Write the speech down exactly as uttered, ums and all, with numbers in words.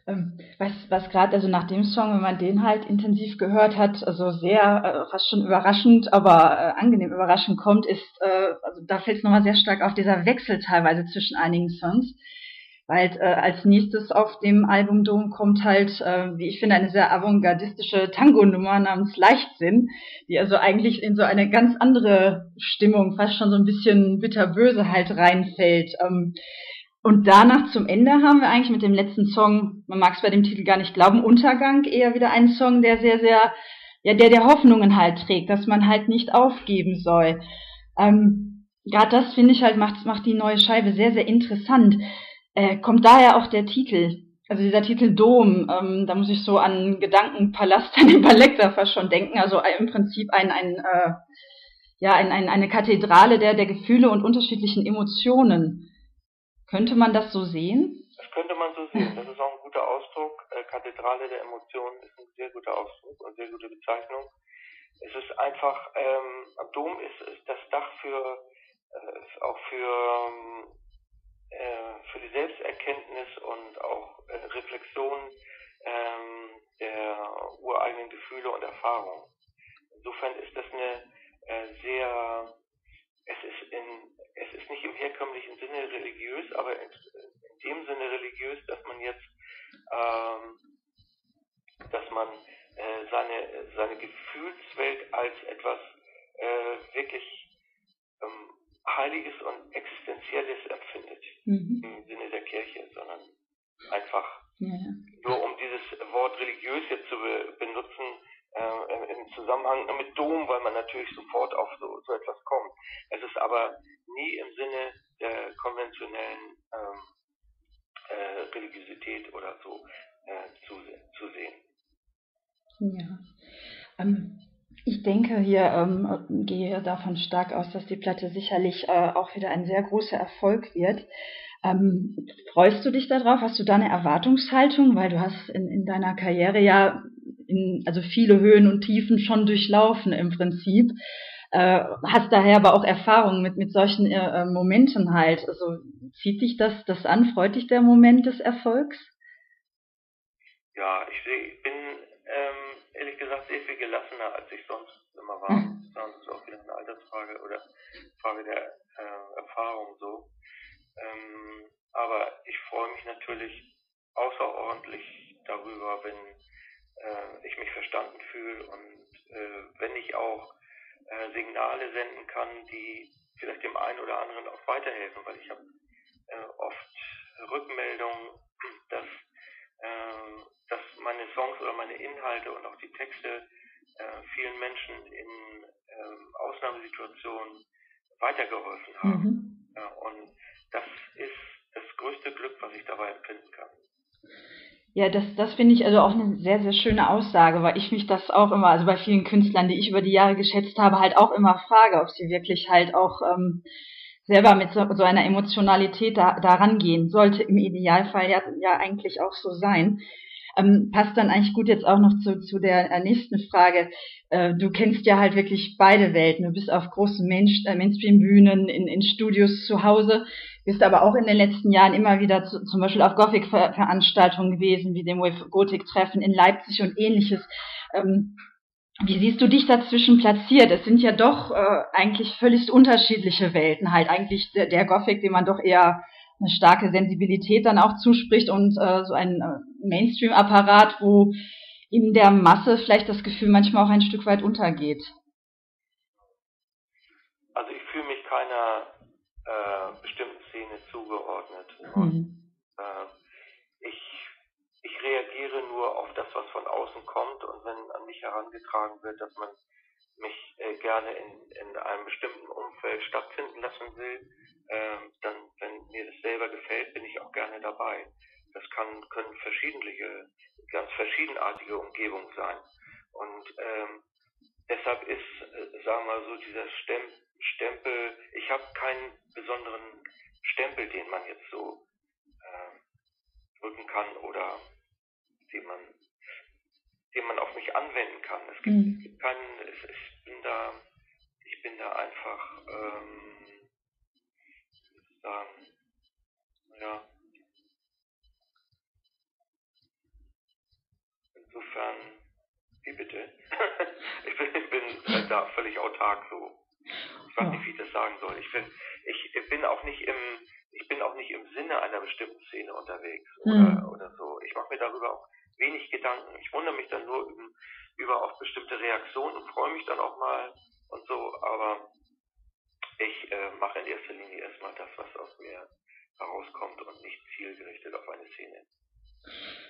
Ähm, was was gerade, also nach dem Song, wenn man den halt intensiv gehört hat, also sehr, äh, fast schon überraschend, aber äh, angenehm überraschend kommt, ist, äh, also da fällt es nochmal sehr stark auf, dieser Wechsel teilweise zwischen einigen Songs. Weil äh, als nächstes auf dem Album Dom kommt halt, äh, wie ich finde, eine sehr avantgardistische Tango-Nummer namens Leichtsinn, die also eigentlich in so eine ganz andere Stimmung, fast schon so ein bisschen bitterböse halt reinfällt. Ähm, und danach zum Ende haben wir eigentlich mit dem letzten Song, man mag es bei dem Titel gar nicht glauben, Untergang, eher wieder einen Song, der sehr, sehr, ja, der der Hoffnungen halt trägt, dass man halt nicht aufgeben soll. Ähm, Gerade das finde ich halt, macht, macht die neue Scheibe sehr, sehr interessant. Äh, kommt daher auch der Titel. Also dieser Titel Dom, ähm, da muss ich so an Gedankenpalast, an den Ballektor fast schon denken. Also äh, im Prinzip ein, ein, äh, ja, ein, ein, eine Kathedrale der, der Gefühle und unterschiedlichen Emotionen. Könnte man das so sehen? Das könnte man so sehen. Das ist auch ein guter Ausdruck. Äh, Kathedrale der Emotionen ist ein sehr guter Ausdruck und sehr gute Bezeichnung. Es ist einfach, ähm, Dom ist, ist das Dach für, äh, auch für, ähm, für die Selbsterkenntnis und auch äh, Reflexion ähm, der ureigenen Gefühle und Erfahrungen. Insofern ist das eine äh, sehr, es ist in, es ist nicht im herkömmlichen Sinne religiös, aber in, in dem Sinne religiös, dass man jetzt, ähm, dass man äh, seine, seine Gefühlswelt als etwas äh, wirklich ähm, Heiliges und Existenzielles empfindet, mhm. im Sinne der Kirche, sondern einfach ja. Nur um dieses Wort religiös jetzt zu be- benutzen, äh, im Zusammenhang mit Dom, weil man natürlich sofort auf so, so etwas kommt. Es ist aber nie im Sinne der konventionellen ähm, äh, Religiosität oder so äh, zu, zu sehen. Ja. Ähm. Ich denke hier, ähm, gehe davon stark aus, dass die Platte sicherlich äh, auch wieder ein sehr großer Erfolg wird. Ähm, freust du dich darauf? Hast du da eine Erwartungshaltung? Weil du hast in, in deiner Karriere ja in, also viele Höhen und Tiefen schon durchlaufen im Prinzip. Äh, hast daher aber auch Erfahrung mit, mit solchen äh, Momenten halt. Also zieht dich das, das an? Freut dich der Moment des Erfolgs? Ja, ich seh, bin ähm, ehrlich gesagt sehr viel gelassener, als ich sonst immer war. Mhm. Das ist auch wieder eine Altersfrage oder Frage der äh, Erfahrung so. Ähm, aber ich freue mich natürlich außerordentlich darüber, wenn äh, ich mich verstanden fühle und äh, wenn ich auch äh, Signale senden kann, die vielleicht dem einen oder anderen auch weiterhelfen, weil ich habe äh, oft Rückmeldungen, dass äh, dass meine Songs oder meine Inhalte und auch die Texte äh, vielen Menschen in äh, Ausnahmesituationen weitergeholfen haben. Mhm. Ja, und das ist das größte Glück, was ich dabei empfinden kann. Ja, das, das finde ich also auch eine sehr, sehr schöne Aussage, weil ich mich das auch immer, also bei vielen Künstlern, die ich über die Jahre geschätzt habe, halt auch immer frage, ob sie wirklich halt auch ähm, selber mit so, so einer Emotionalität da, da rangehen. Sollte im Idealfall ja, ja eigentlich auch so sein. Ähm, passt dann eigentlich gut jetzt auch noch zu, zu der nächsten Frage. Äh, du kennst ja halt wirklich beide Welten. Du bist auf großen Main, äh, Mainstream-Bühnen, in, in Studios zu Hause, bist aber auch in den letzten Jahren immer wieder zu, zum Beispiel auf Gothic-Veranstaltungen gewesen, wie dem Wave Gothic-Treffen in Leipzig und ähnliches. Ähm, Wie siehst du dich dazwischen platziert? Es sind ja doch äh, eigentlich völlig unterschiedliche Welten. Halt eigentlich der, der Gothic, dem man doch eher eine starke Sensibilität dann auch zuspricht und äh, so ein äh, Mainstream-Apparat, wo in der Masse vielleicht das Gefühl manchmal auch ein Stück weit untergeht. Also ich fühle mich keiner äh, bestimmten Szene zugeordnet. Mhm. Und, äh, ich, ich reagiere nur auf das, was von außen kommt, und wenn an mich herangetragen wird, dass man mich äh, gerne in, in einem bestimmten Umfeld stattfinden lassen will, äh, dann, wenn mir das selber gefällt, bin ich auch gerne dabei. Das kann, können verschiedene, ganz verschiedenartige Umgebungen sein. Und ähm, deshalb ist, äh, sagen wir mal so, dieser Stempel, Stempel ich habe keinen besonderen Stempel, den man jetzt so äh, drücken kann oder den man, den man auf mich anwenden kann. Es gibt, mhm. es gibt keinen, es, ich bin da, ich bin da einfach, ähm, sagen, ja, Insofern, wie bitte? ich bin, ich bin äh, da völlig autark so. Ich weiß nicht, wie ich das sagen soll. Ich bin, ich, ich bin auch nicht im, ich bin auch nicht im Sinne einer bestimmten Szene unterwegs oder, Mhm. oder so. Ich mache mir darüber auch wenig Gedanken. Ich wundere mich dann nur über, über auch bestimmte Reaktionen und freue mich dann auch mal und so, aber ich äh, mache in erster Linie erstmal das, was aus mir herauskommt und nicht zielgerichtet auf eine Szene.